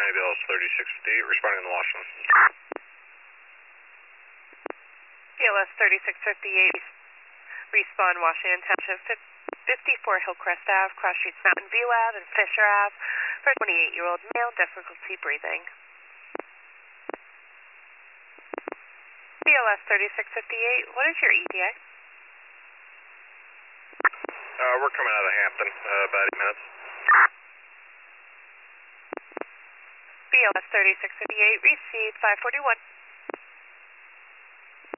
County BLS 3658, responding to Washington. BLS 3658, respond Washington Township 54 Hillcrest Ave, Cross Streets Mountain View Ave, and Fisher Ave, for a 28-year-old male, difficulty breathing. BLS 3658, what is your ETA? We're coming out of Hampton, about 8 minutes. BLS 3658, receive 541.